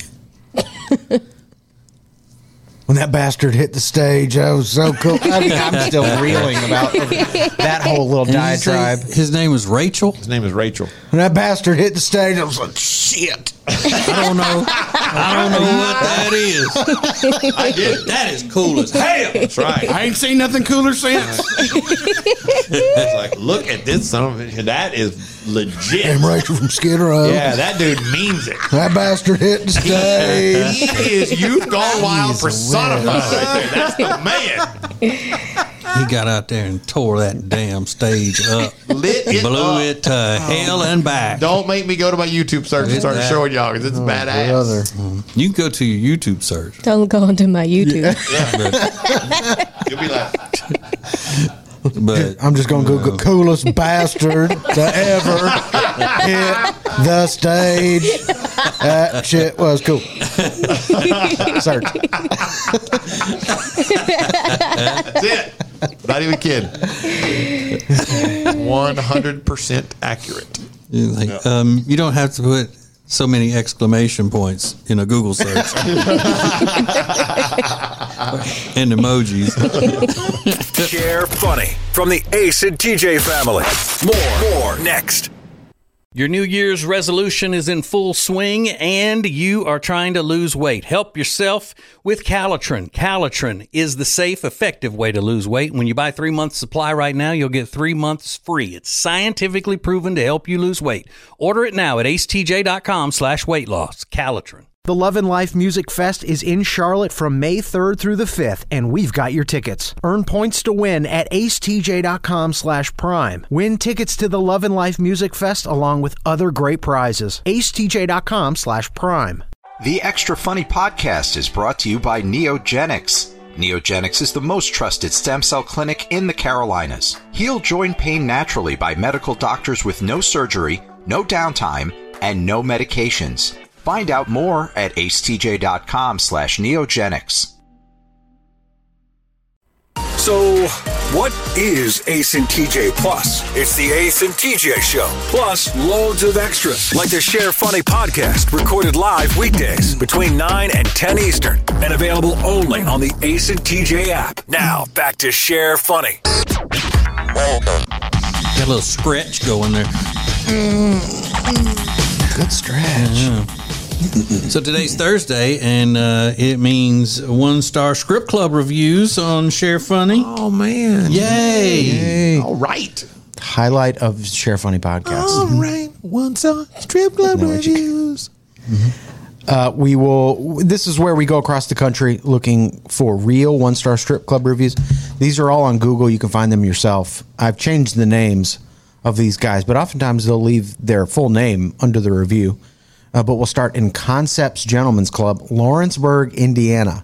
When that bastard hit the stage, that was so cool. I mean, I'm still reeling about that whole little And did you say diatribe. His name was Rachel? His name is Rachel. When that bastard hit the stage, I was like, shit. I don't know. I don't know what that is. I did. That is cool as hell. That's right. I ain't seen nothing cooler since. It's like, look at this son of a. That is legit. I'm Rachel from Skid Row. Yeah, that dude means it. That bastard hit the stage. He is youth gone wild personified right there. That's the man. He got out there and tore that damn stage up. Lit it Blew up. it to hell and back. Don't make me go to my YouTube search and start That- showing y'all because it's badass. Brother. You can go to your YouTube search. Don't go onto my YouTube. You'll be like, But I'm just gonna Google coolest bastard to ever hit the stage. That shit was cool. Search. That's it. Not even kidding. one hundred percent accurate. like, um, you don't have to put so many exclamation points in a Google search and emojis. Share funny from the Ace and T J family. More, more next. Your New Year's resolution is in full swing and you are trying to lose weight. Help yourself with Calitrin. Calitrin is the safe, effective way to lose weight. When you buy three months supply right now, you'll get three months free. It's scientifically proven to help you lose weight. Order it now at acetj.com slash weight loss. Calitrin. The Love and Life Music Fest is in Charlotte from May third through the fifth, and we've got your tickets. Earn points to win at acetj.com slash prime. Win tickets to the Love and Life Music Fest along with other great prizes. acetj.com slash prime. The Extra Funny podcast is brought to you by Neogenics. Neogenics is the most trusted stem cell clinic in the Carolinas. Heal joint pain naturally by medical doctors with no surgery, no downtime, and no medications. Find out more at acetj.com slash neogenics. So, what is Ace and T J Plus? It's the Ace and T J Show, plus loads of extras, like the Share Funny podcast, recorded live weekdays between nine and ten Eastern, and available only on the Ace and T J app. Now, back to Share Funny. Got a little stretch going there. Good stretch. Yeah. So today's Thursday, and uh, it means one-star script club reviews on Share Funny. Oh, man. Yay. Yay. All right. Highlight of Share Funny podcast. All right. One-star strip club No, reviews. Uh, we will. This is where we go across the country looking for real one-star strip club reviews. These are all on Google. You can find them yourself. I've changed the names of these guys, but oftentimes they'll leave their full name under the review. Uh, but we'll start in Concepts Gentlemen's Club, Lawrenceburg, Indiana.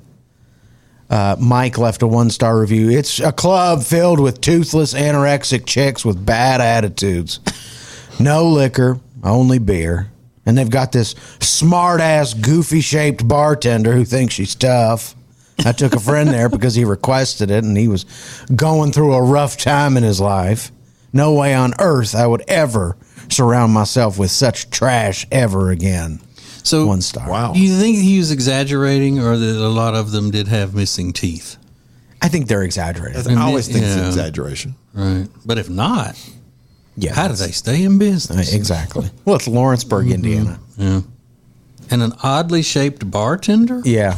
Uh, Mike left a one-star review. It's a club filled with toothless, anorexic chicks with bad attitudes. No liquor, only beer. And they've got this smart-ass, goofy-shaped bartender who thinks she's tough. I took a friend there because he requested it, and he was going through a rough time in his life. No way on earth I would ever surround myself with such trash ever again. So, one star. Wow. Do you think he was exaggerating, or that a lot of them did have missing teeth? I think they're exaggerating. I always think it's Yeah. an exaggeration. Right. But if not, Yeah, how do that's- they stay in business? Exactly. Well, it's Lawrenceburg, Indiana. Yeah. And an oddly shaped bartender? Yeah.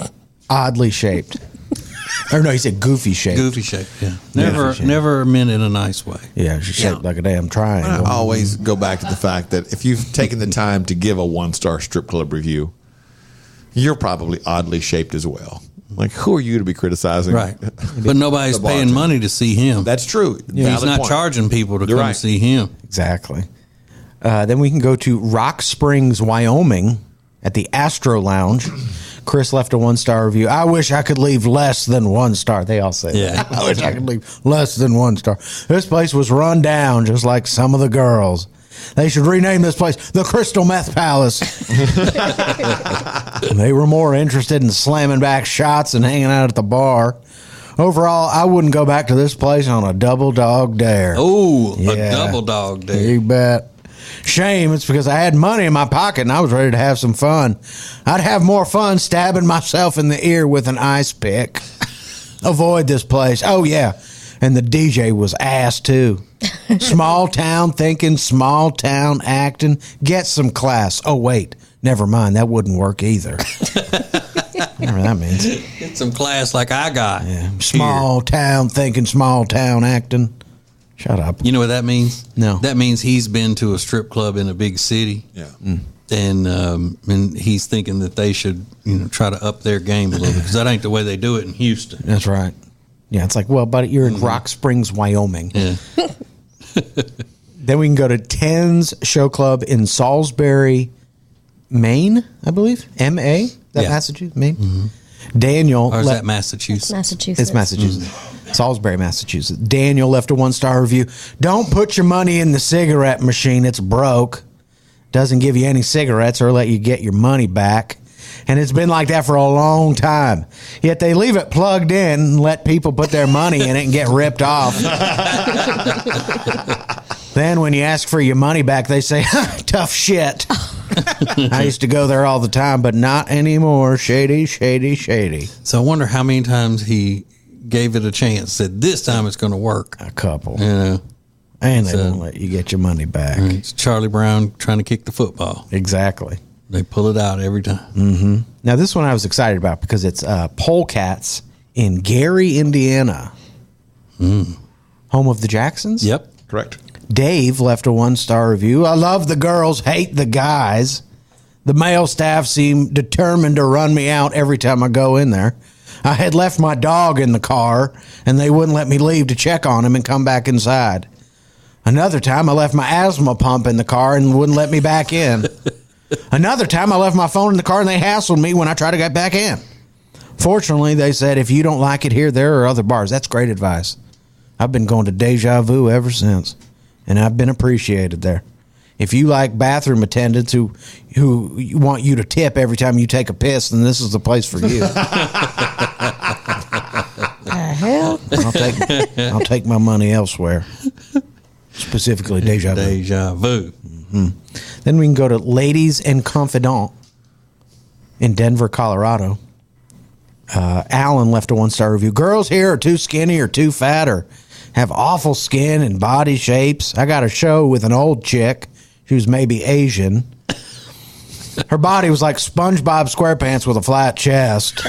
Oddly shaped. Or no, he said goofy shaped. Goofy shaped, yeah. Never, shaped. never meant in a nice way. Yeah, she's shaped like a damn I triangle. always go back to the fact that if you've taken the time to give a one-star strip club review, you're probably oddly shaped as well. Like, who are you to be criticizing? Right. But nobody's The paying bartender. money to see him. That's true. He's Valid not point. charging people to You're come right. see him. Exactly. Uh, then we can go to Rock Springs, Wyoming at the Astro Lounge. Chris left a one-star review. I wish I could leave less than one star. They all say Yeah. that. I wish I could leave less than one star. This place was run down just like some of the girls. They should rename this place the Crystal Meth Palace. They were more interested in slamming back shots and hanging out at the bar. Overall, I wouldn't go back to this place on a double dog dare. Oh, a Yeah. double dog dare. You bet. Shame, it's because I had money in my pocket and I was ready to have some fun. I'd have more fun stabbing myself in the ear with an ice pick. Avoid this place. Oh, yeah. And the D J was ass, too. Small town thinking, small town acting. Get some class. Oh, wait. Never mind. That wouldn't work either. Whatever that means. Get some class like I got. Yeah. Small town thinking, small town acting. Shut up. You know what that means? No. That means he's been to a strip club in a big city. Yeah. And um, and he's thinking that they should, you know, try to up their game a little bit because that ain't the way they do it in Houston. That's right. Yeah, it's like, well, buddy, you're in Rock Springs, Wyoming. Yeah. Then we can go to Tens Show Club in Salisbury, Maine, I believe. M A? That Yeah. Massachusetts? Maine? Daniel. Or is le- that Massachusetts? Massachusetts. It's Massachusetts. Salisbury, Massachusetts. Daniel left a one-star review. Don't put your money in the cigarette machine. It's broke. Doesn't give you any cigarettes or let you get your money back. And it's been like that for a long time. Yet they leave it plugged in and let people put their money in it and get ripped off. Then when you ask for your money back, they say, tough shit. I used to go there all the time, but not anymore. Shady, shady, shady. So I wonder how many times he gave it a chance, said this time it's going to work. A couple. You know. And they So- won't let you get your money back. It's Charlie Brown trying to kick the football. Exactly. They pull it out every time. Mm-hmm. Now, this one I was excited about because it's uh, Polecats in Gary, Indiana. Mm. Home of the Jacksons? Yep. Correct. Dave left a one-star review. I love the girls, hate the guys. The male staff seem determined to run me out every time I go in there. I had left my dog in the car, and they wouldn't let me leave to check on him and come back inside. Another time, I left my asthma pump in the car and wouldn't let me back in. Another time, I left my phone in the car, and they hassled me when I tried to get back in. Fortunately, they said, if you don't like it here, there are other bars. That's great advice. I've been going to Deja Vu ever since, and I've been appreciated there. If you like bathroom attendants who who want you to tip every time you take a piss, then this is the place for you. The hell? I'll take I'll take my money elsewhere, specifically Deja Vu. Deja Vu. Mm-hmm. Then we can go to Ladies and Confidant in Denver, Colorado. Uh, Alan left a one-star review. Girls here are too skinny or too fat or have awful skin and body shapes. I got a show with an old chick. She was maybe Asian. Her body was like SpongeBob SquarePants with a flat chest.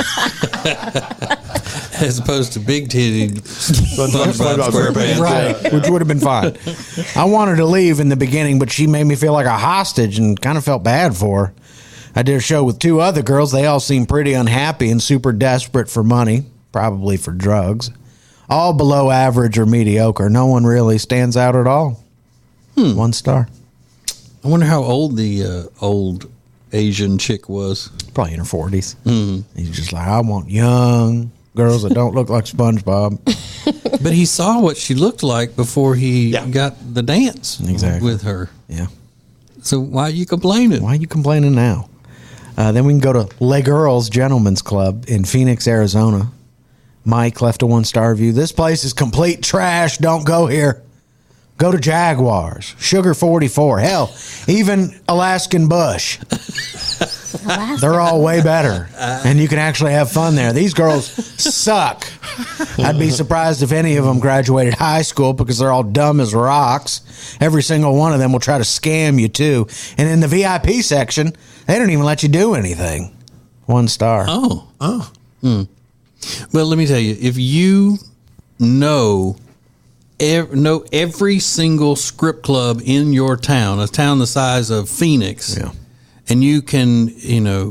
As opposed to big titty SpongeBob SquarePants. Right, which would have been fine. I wanted to leave in the beginning, but she made me feel like a hostage and kind of felt bad for her. I did a show with two other girls. They all seemed pretty unhappy and super desperate for money, probably for drugs. All below average or mediocre. No one really stands out at all. Hmm. One star. I wonder how old the uh, old Asian chick was. Probably in her forties. Mm. He's just like, I want young girls that don't look like SpongeBob. But he saw what she looked like before he Yeah. got the dance Exactly. with her. Yeah. So why are you complaining? Why are you complaining now? Uh, then we can go to Le Girls Gentlemen's Club in Phoenix, Arizona. Mike left a one-star review. This place is complete trash. Don't go here. Go to Jaguars. Sugar forty-four. Hell, even Alaskan Bush. They're all way better. And you can actually have fun there. These girls suck. I'd be surprised if any of them graduated high school because they're all dumb as rocks. Every single one of them will try to scam you, too. And in the V I P section, they don't even let you do anything. One star. Oh. Oh. Hmm. Well, let me tell you, if you know, ev- know every single script club in your town, a town the size of Phoenix, Yeah. and you can, you know,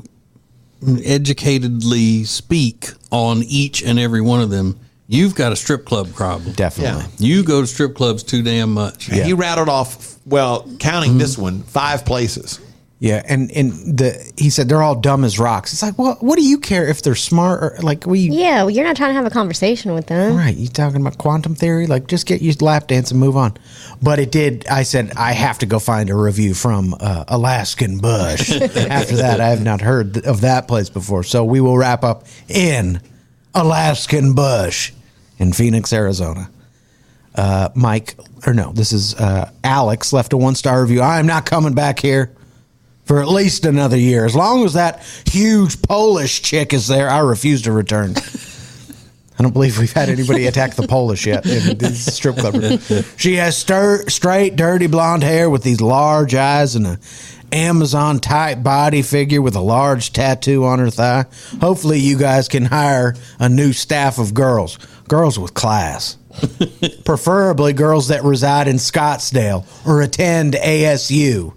educatedly speak on each and every one of them, you've got a strip club problem. Definitely. You go to strip clubs too damn much. And he rattled off, well, counting this one, five places. Yeah, and, and the he said they're all dumb as rocks. It's like, well, what do you care if they're smart or like we? Yeah, well, you're not trying to have a conversation with them. Right, you talking about quantum theory? Like, just get used to lap dance and move on. But it did. I said I have to go find a review from uh, Alaskan Bush. After that, I have not heard th- of that place before. So we will wrap up in Alaskan Bush in Phoenix, Arizona. Uh, Mike, or no, this is uh, Alex left a one star review. I am not coming back here for at least another year. As long as that huge Polish chick is there, I refuse to return. I don't believe we've had anybody attack the Polish yet in this strip club. She has stir- straight, dirty blonde hair with these large eyes and a Amazon type body figure with a large tattoo on her thigh. Hopefully you guys can hire a new staff of girls. Girls with class. Preferably girls that reside in Scottsdale or attend A S U.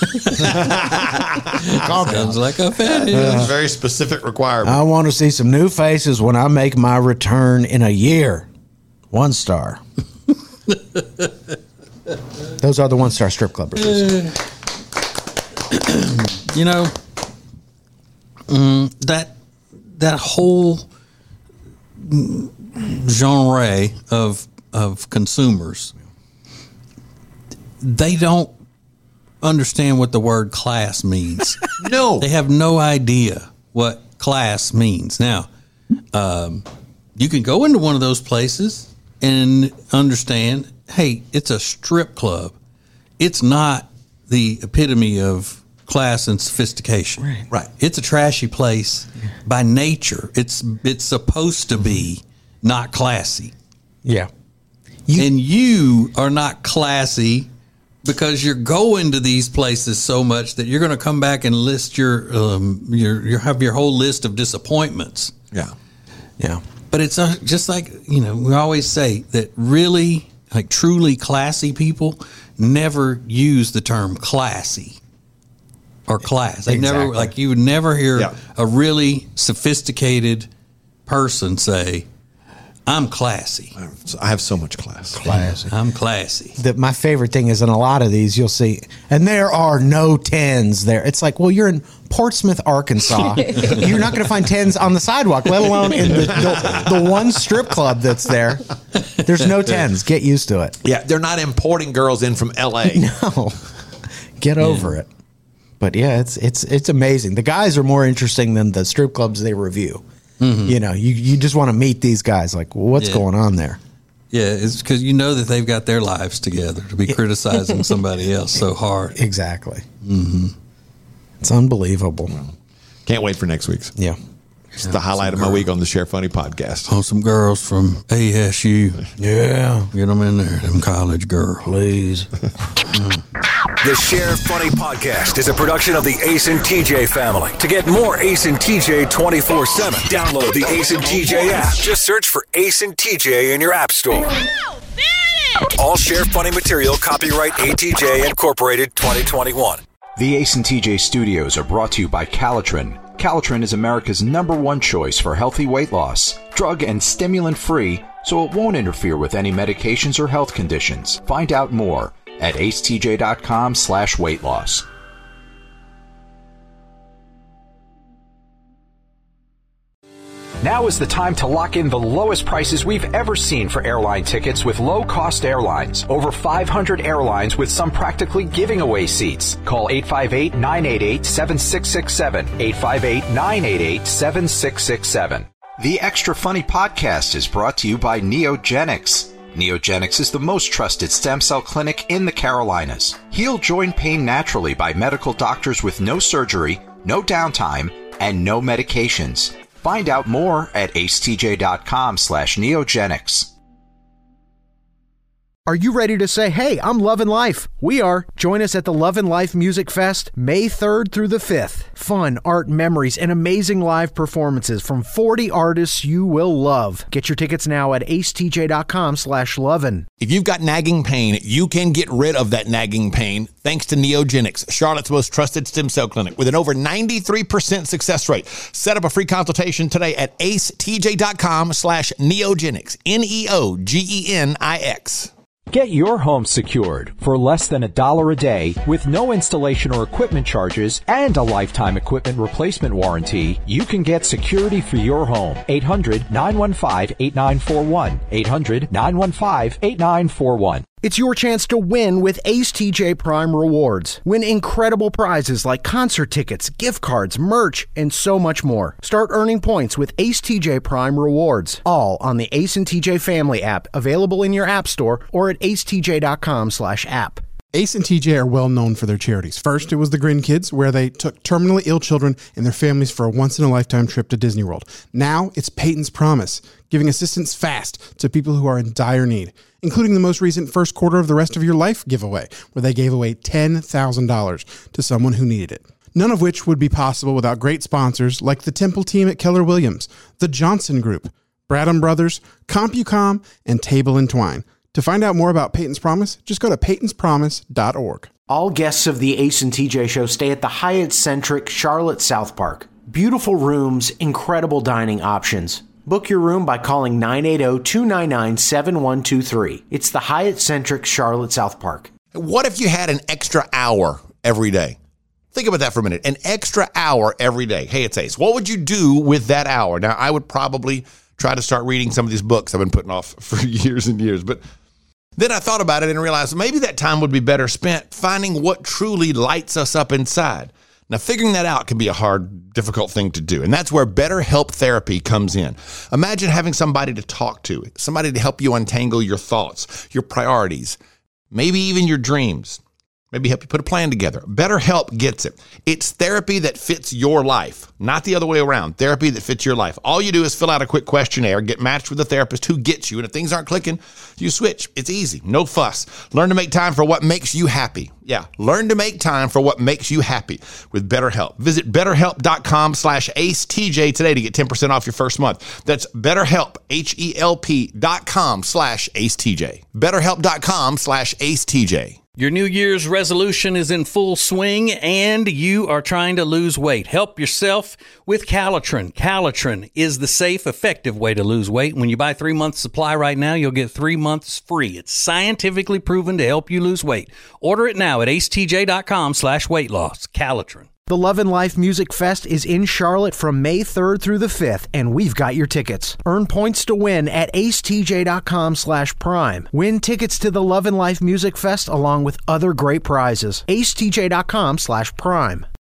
Sounds like a fetish. That's a very specific requirement. I want to see some new faces when I make my return in a year. One star. Those are the one star strip club reviews. You know, mm, that that whole mm, genre of of consumers, they don't understand what the word class means. No. They have no idea what class means. Now, um, you can go into one of those places and understand, hey, it's a strip club. It's not the epitome of class and sophistication. Right. Right. It's a trashy place by nature. It's it's supposed to be not classy. Yeah. and you are not classy because you're going to these places so much that you're going to come back and list your um your you have your whole list of disappointments. Yeah. Yeah. But it's uh, just like, you know, we always say that really, like, truly classy people never use the term classy or class. They Exactly. never, like, you would never hear Yeah. a really sophisticated person say, I'm classy. I have so much class. Classy. I'm classy. The, my favorite thing is in a lot of these you'll see, and there are no tens there. It's like, well, you're in Portsmouth, Arkansas. You're not going to find tens on the sidewalk, let alone in the, the, the one strip club that's there. There's no tens. Get used to it. Yeah, they're not importing girls in from L A. No, get over it. But yeah, it's it's it's amazing. The guys are more interesting than the strip clubs they review. Mm-hmm. You know, you, you just want to meet these guys. Like, well, what's Yeah. going on there? Yeah, it's because you know that they've got their lives together to be criticizing somebody else so hard. Exactly. Mm-hmm. It's unbelievable. Can't wait for next week's. Yeah. It's the highlight of my week on the Share Funny podcast. Oh, some girls from A S U. Yeah. Get them in there, them college girls. Please. The Share Funny Podcast is a production of the Ace and T J family. To get more Ace and T J twenty-four seven, download the Ace and T J app. Just search for Ace and T J in your app store. All Share Funny material copyright A T J Incorporated twenty twenty-one. The Ace and T J studios are brought to you by Calitrin. Calitrin is America's number one choice for healthy weight loss. Drug and stimulant free, so it won't interfere with any medications or health conditions. Find out more at acetj.com slash weight loss. Now is the time to lock in the lowest prices we've ever seen for airline tickets with low-cost airlines. Over five hundred airlines with some practically giving away seats. Call eight five eight, nine eight eight, seven six six seven. eight five eight, nine eight eight, seven six six seven. The Extra Funny Podcast is brought to you by Neogenics. Neogenics is the most trusted stem cell clinic in the Carolinas. Heal joint pain naturally by medical doctors with no surgery, no downtime, and no medications. Find out more at acetj.com slash neogenics. Are you ready to say, hey, I'm loving life? We are. Join us at the Love and Life Music Fest, May third through the fifth. Fun, art, memories, and amazing live performances from forty artists you will love. Get your tickets now at acetj.com slash lovin'. If you've got nagging pain, you can get rid of that nagging pain thanks to Neogenics, Charlotte's most trusted stem cell clinic with an over ninety-three percent success rate. Set up a free consultation today at acetj.com slash neogenics. N E O G E N I X. Get your home secured for less than a dollar a day with no installation or equipment charges and a lifetime equipment replacement warranty. You can get security for your home. eight hundred, nine one five, eight nine four one. eight hundred, nine one five, eight nine four one. It's your chance to win with Ace T J Prime Rewards. Win incredible prizes like concert tickets, gift cards, merch, and so much more. Start earning points with Ace T J Prime Rewards. All on the Ace and T J Family app, available in your app store or at acetj.com slash app. Ace and T J are well known for their charities. First, it was the Grin Kids, where they took terminally ill children and their families for a once-in-a-lifetime trip to Disney World. Now, it's Peyton's Promise, giving assistance fast to people who are in dire need, including the most recent First Quarter of the Rest of Your Life giveaway, where they gave away ten thousand dollars to someone who needed it. None of which would be possible without great sponsors like the Temple team at Keller Williams, the Johnson Group, Bradham Brothers, CompuCom, and Table and Twine. To find out more about Peyton's Promise, just go to peytons promise dot org. All guests of the Ace and T J show stay at the Hyatt-centric Charlotte South Park. Beautiful rooms, incredible dining options. Book your room by calling nine eight zero, two nine nine, seven one two three. It's the Hyatt-centric Charlotte South Park. What if you had an extra hour every day? Think about that for a minute. An extra hour every day. Hey, it's Ace. What would you do with that hour? Now, I would probably try to start reading some of these books I've been putting off for years and years. But then I thought about it and realized maybe that time would be better spent finding what truly lights us up inside. Now, figuring that out can be a hard, difficult thing to do. And that's where BetterHelp therapy comes in. Imagine having somebody to talk to, somebody to help you untangle your thoughts, your priorities, maybe even your dreams. Maybe help you put a plan together. BetterHelp gets it. It's therapy that fits your life, not the other way around. Therapy that fits your life. All you do is fill out a quick questionnaire, get matched with a therapist who gets you, and if things aren't clicking, you switch. It's easy. No fuss. Learn to make time for what makes you happy. Yeah, learn to make time for what makes you happy with BetterHelp. Visit betterhelp.com slash AceTJ today to get ten percent off your first month. That's BetterHelp, H-E-L-P dot com slash AceTJ. BetterHelp.com slash AceTJ. Your New Year's resolution is in full swing and you are trying to lose weight. Help yourself with Calitrin. Calitrin is the safe, effective way to lose weight. When you buy three months supply right now, you'll get three months free. It's scientifically proven to help you lose weight. Order it now at acetj.com slash weight loss. Calitrin. The Love and Life Music Fest is in Charlotte from May third through the fifth, and we've got your tickets. Earn points to win at acetj.com slash prime. Win tickets to the Love and Life Music Fest along with other great prizes. acetj.com slash prime.